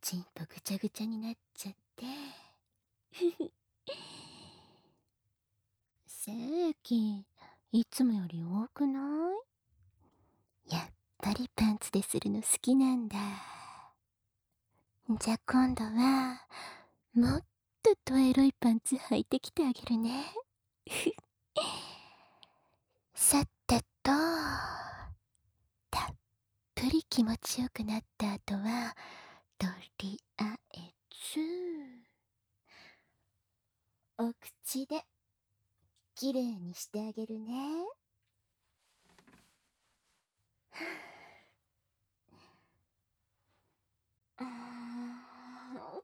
ちんとぐちゃぐちゃになっちゃって。精液、いつもより多くない？やっぱりパンツでするの好きなんだ。じゃ、今度は、もっとエロいパンツ履いてきてあげるね。さてと、たっぷり気持ちよくなった後は、とりあえず、お口で、きれいにしてあげるね。あー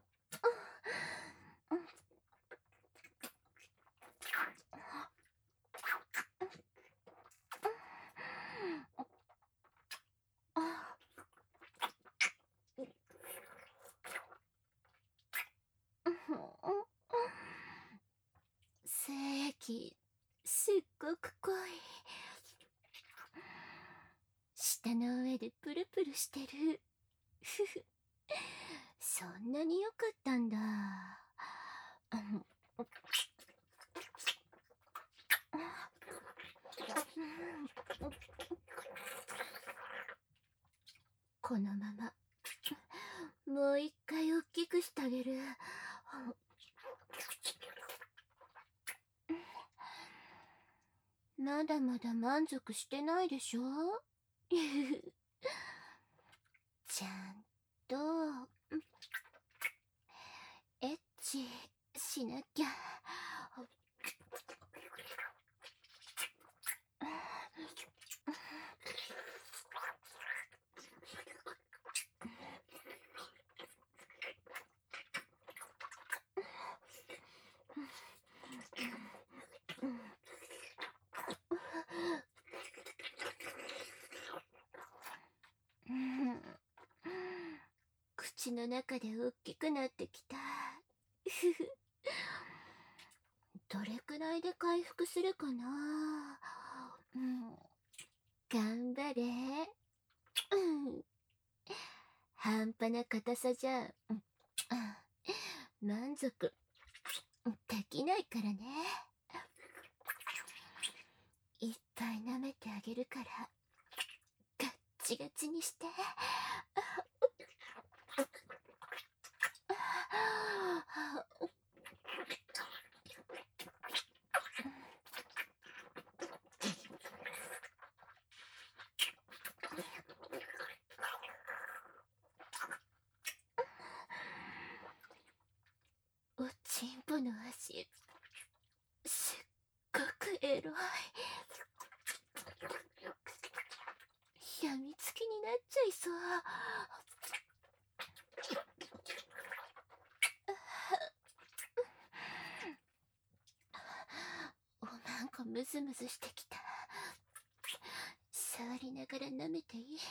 精液、すっごく濃い。舌の上でプルプルしてる。ふふ。そんなに良かったんだ。このまま、もう一回大きくしてあげる。まだまだ満足してないでしょ？ちゃんと、エッチしなきゃ。口の中で大きくなってきた。どれくらいで回復するかな。頑張れ。半端な硬さじゃ、満足できないからね。いっぱい舐めてあげるから、ガッチガチにして。おちんぽの足、すっごくエロい。やみつきになっちゃいそう。おまんこムズムズしてきた。触りながら舐めていい？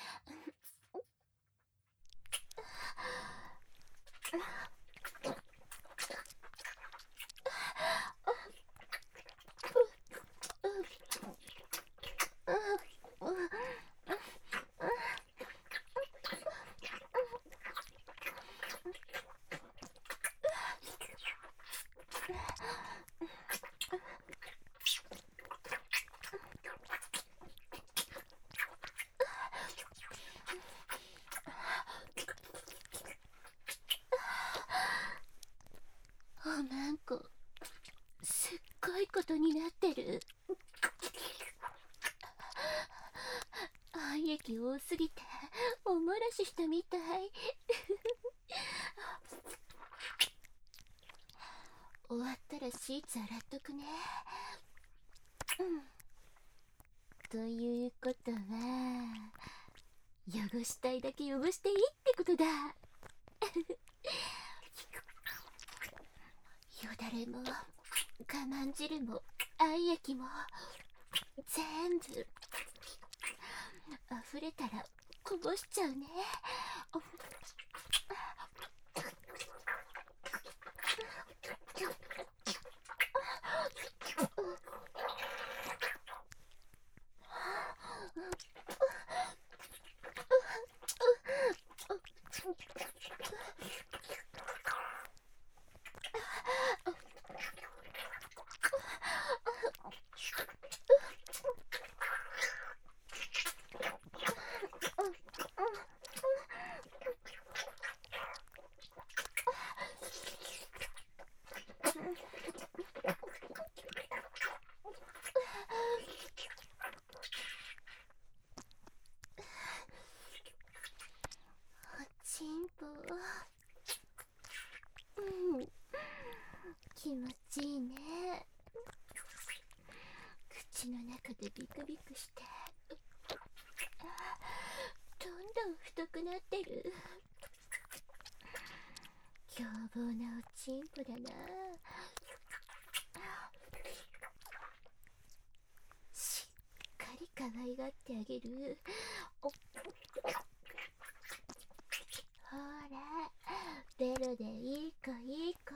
おまんこ、すっごいことになってる。愛液多すぎてお漏らししたみたい。終わったらシーツ洗っとくね。ということは、汚したいだけ汚していいってことだ。よだれも我慢汁も愛液も全部溢れたらこぼしちゃうね。 ビクビクして、どんどん太くなってる。凶暴なおちんこだな。しっかり可愛がってあげる。ほら、ベロでいい子いい子。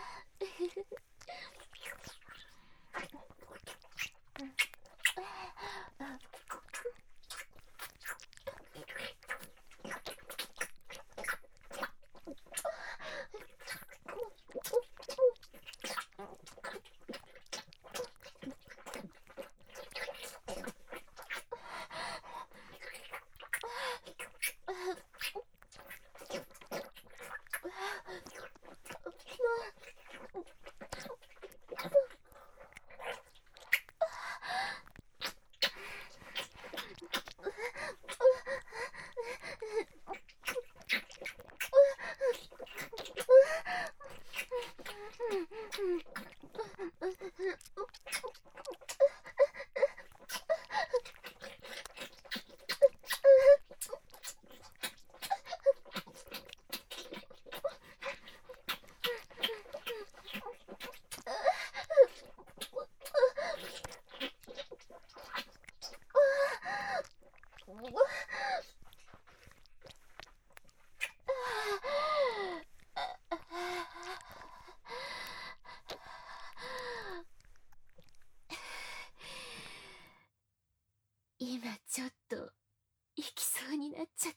今ちょっと行きそうになっちゃった。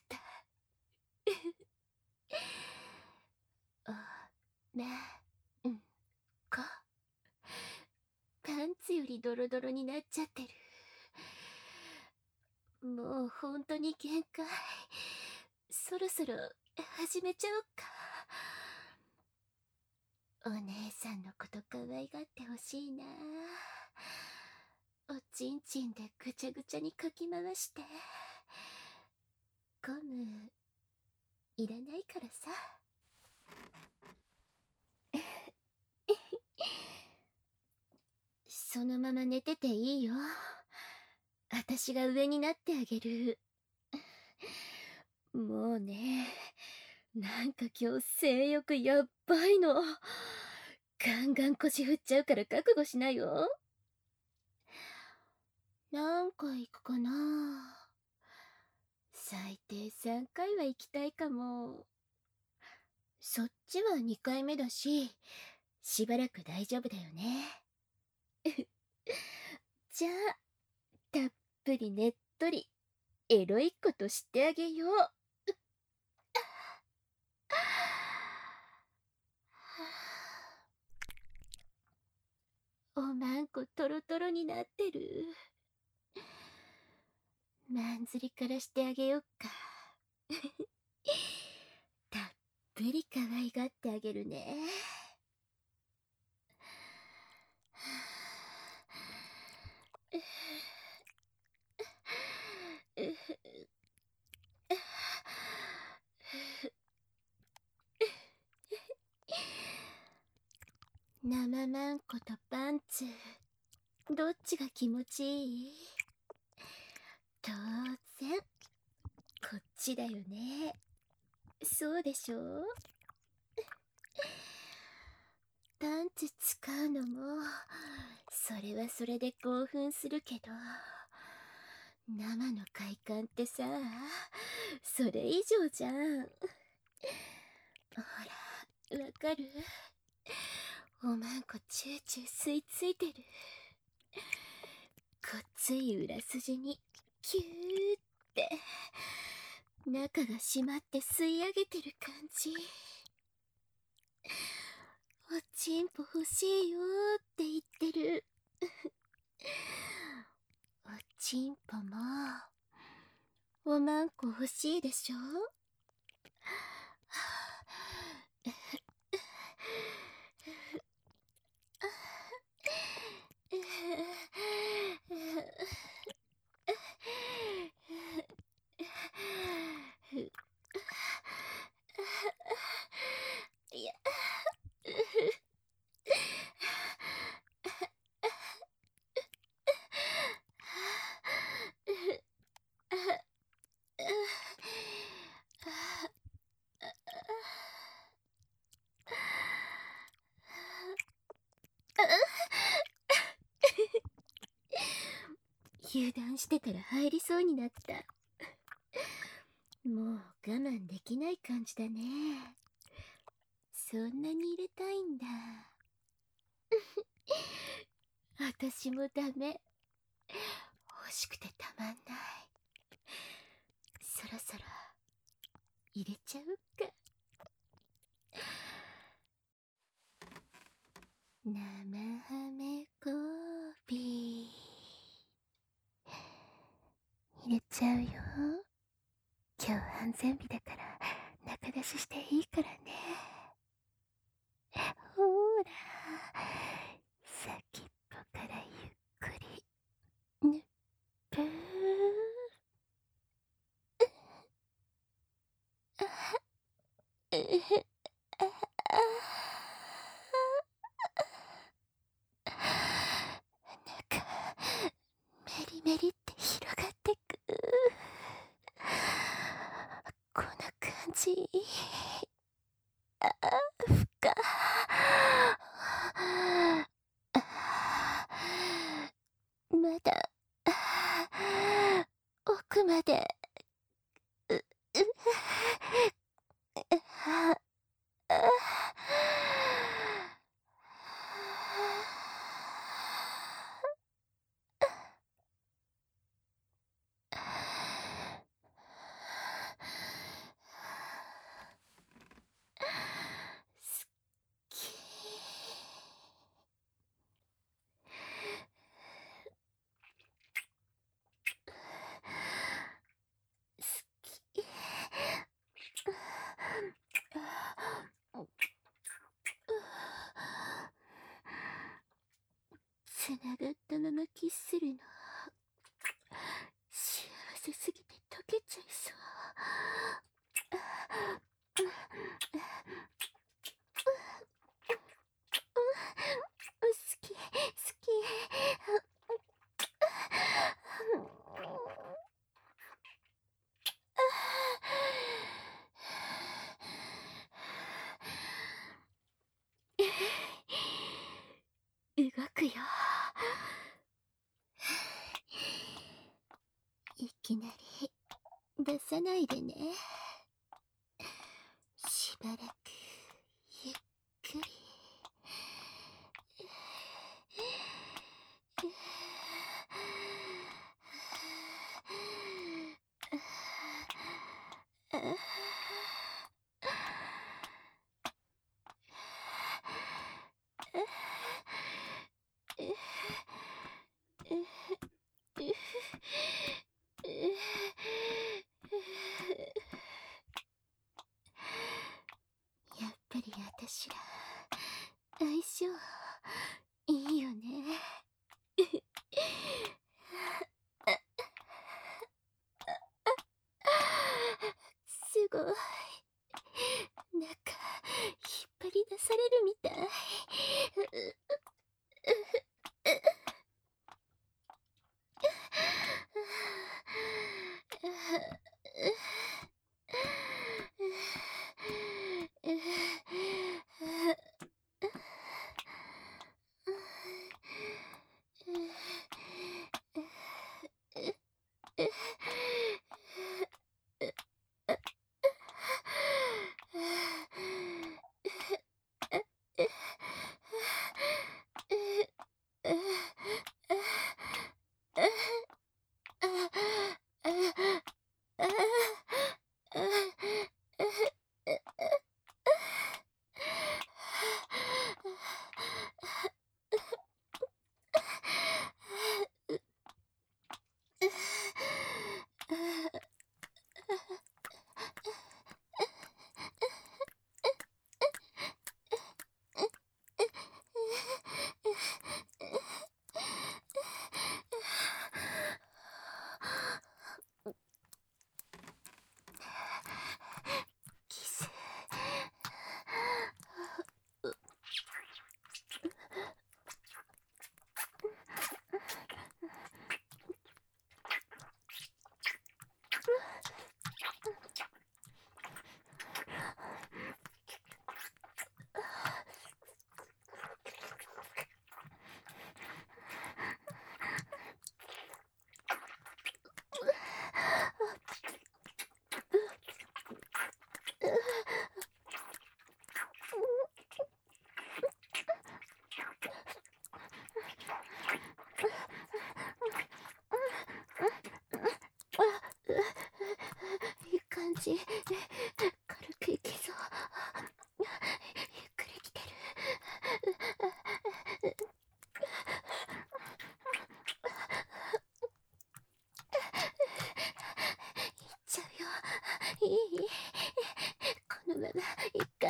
おまんこ、パンツよりドロドロになっちゃってる。もうほんとに限界。そろそろ始めちゃおっか。お姉さんのこと可愛がってほしいな。おちんちんでぐちゃぐちゃにかき回して。ゴムいらないからさ。そのまま寝てていいよ。あたしが上になってあげる。もうね、なんか今日性欲やっばいの。ガンガン腰振っちゃうから覚悟しなよ。何回行くかな。最低3回は行きたいかも。そっちは2回目だし、しばらく大丈夫だよね。じゃあ、たっぷりねっとり、エロいことしてあげよう。おまんこトロトロになってる。まんずりからしてあげよっか。たっぷり可愛がってあげるね。生まんことパンツ、どっちが気持ちいい？当然こっちだよね。そうでしょ？パンツ使うのもそれはそれで興奮するけど、生の快感ってさ、それ以上じゃん。ほら、わかる？おまんこチューチュー吸い付いてる。こっつい裏筋にキューって中が締まって吸い上げてる感じ。おちんぽ欲しいよーって言ってる。おちんぽもおまんこ欲しいでしょ。いや油断してたら入りそうになった。もう我慢できない感じだね。そんなに入れたいんだ。私もダメ。欲しくてたまんない。そろそろ入れちゃうか。生ハメコーヒー入れちゃうよ。今日安全日だから中出ししていいからね。ほーら、先っぽからゆっくりぬっぷー。なんかメリメリって広がってく。この感じ、深まだ奥まですっきすきつながったままキスするの幸せすぎて溶けちゃいそう。好き好き。動くよ。いきなり出さないでね。しばらくゆっくり。やっぱり私ら相性いいよね。すごい。なんか引っ張り出されるみたい。 ち軽くいけそう。ゆっくり来てる。行っちゃうよ。いい、このまま一回。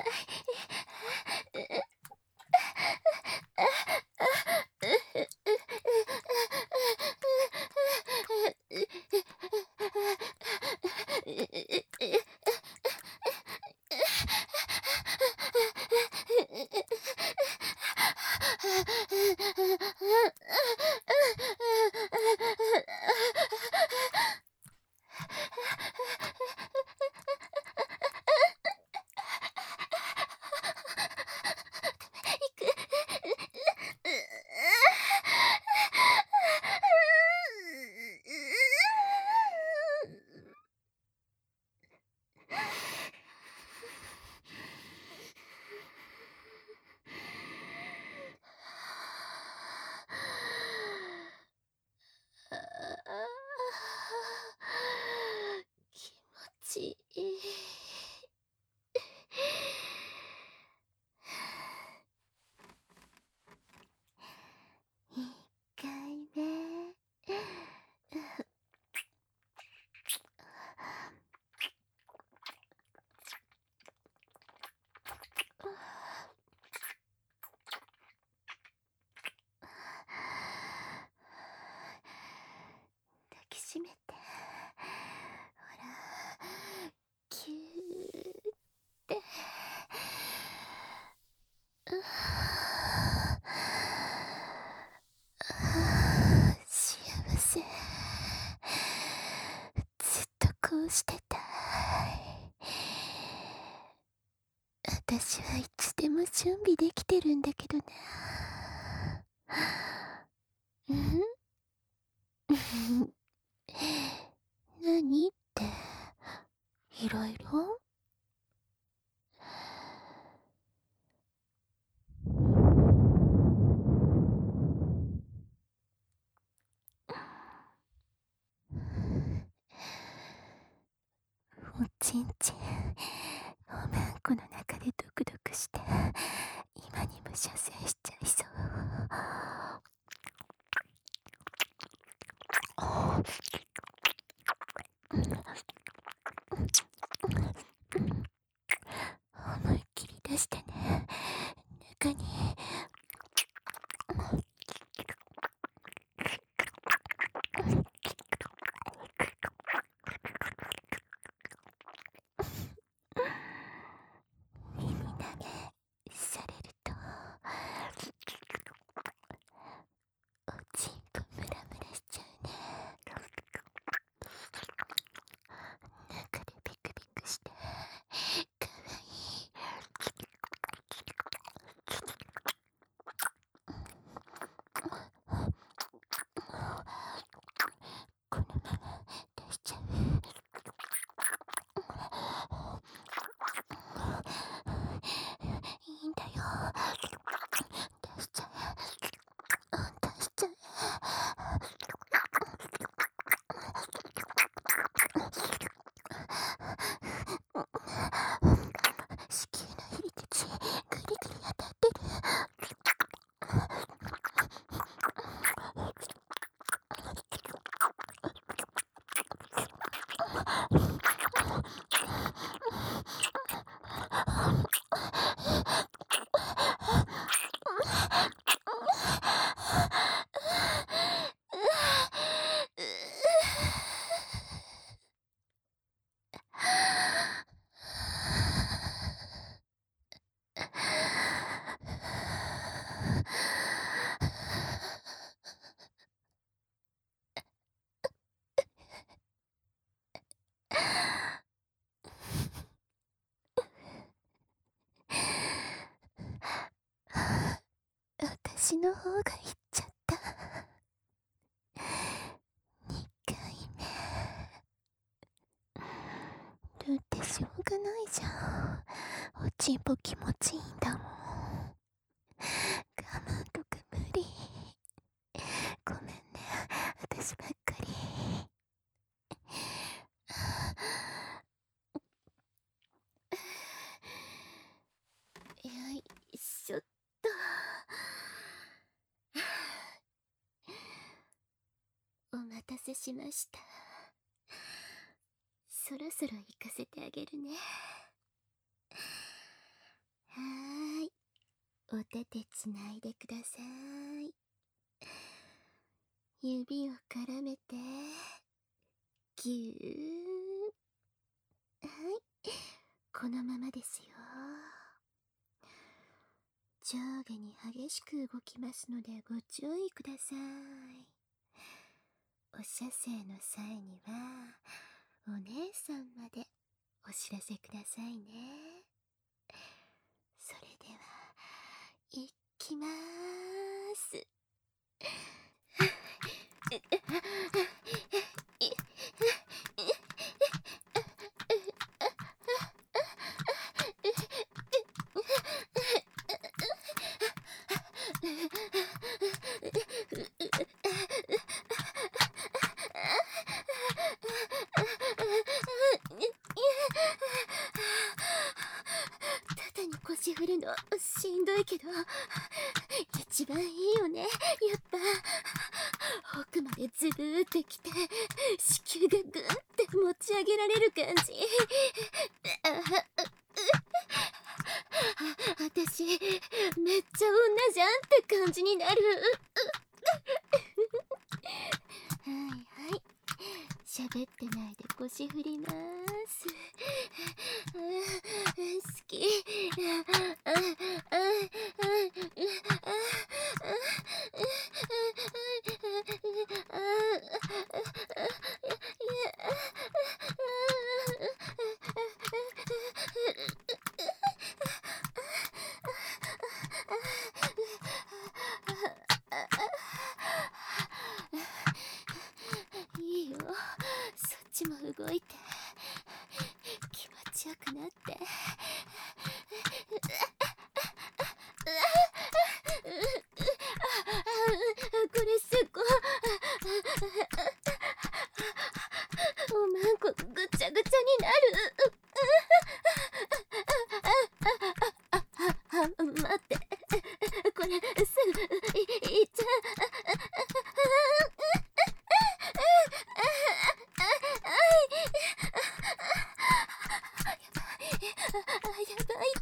気持ちいい。一回目。抱きしめて。ほら、キューって幸せ。ずっとこうしてたい。私はいつでも準備できてるんだけどな。何っていろいろ。おちんちんおまんこの中でドクドクして今にも射精しちゃいそう。思いっきり出してね。中に耳投げされるとおちんぽムラムラしちゃうね。中でビクビクしてかわいい。このまま出しちゃう。いいんだよ。出しちゃえ。出しちゃえ。子宮の入り口グリグリ当たってる。私の方が言っちゃった。2回目。だってしょうがないじゃん。おちんぽ気持ちいいんだもん。我慢とか無理。ごめんね、私ばっかり。 しました。そろそろ行かせてあげるね。はーい。お手手つないでください。指を絡めて、ぎゅー。はい。このままですよ。上下に激しく動きますのでご注意ください。お射精の際には、お姉さんまでお知らせくださいね。それでは、いきまーす。肩に腰振るのしんどいけど、一番いいよね、やっぱ。奥までズブーってきて、子宮がグンって持ち上げられる感じ。私、めっちゃ女じゃんって感じになる。はいはい。喋ってないで腰振ります。好き。いいよ、そっちも動いて気持ちよくなって。これすっごい。おまんこぐちゃぐちゃになる。待って、これすぐいっちゃう。やばいって。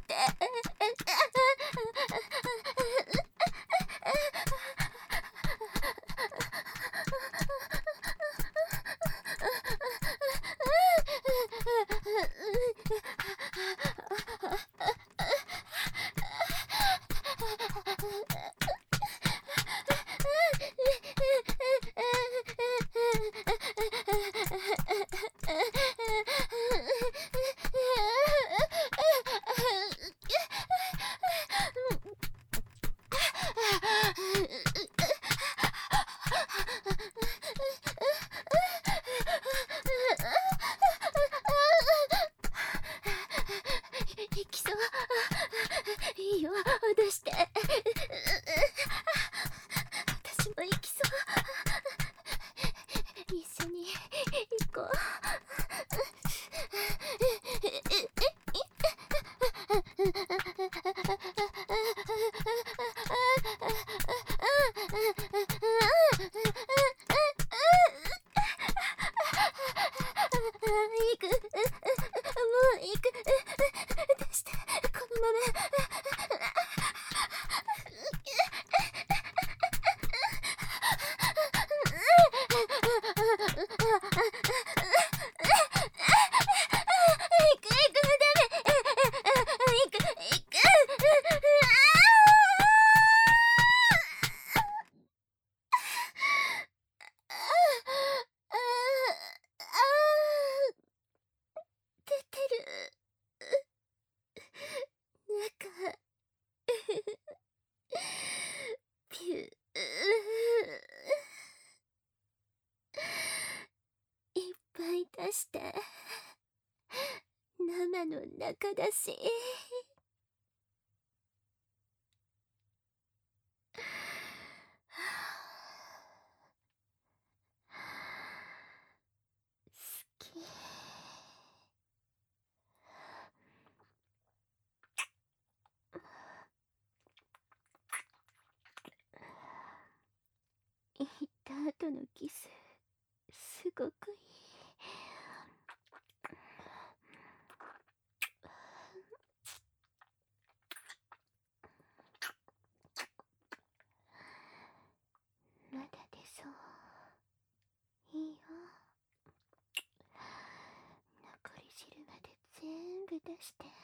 いきそう。いいよ、出して。私も行きそう。一緒に行こう。行く。もう行く。出して、このまま。出てる。中、ピュー。いっぱい出して。生の中だし。好き。行った後のキス、 ごくいい。まだ出そう。いいよ。残り汁まで全部出して。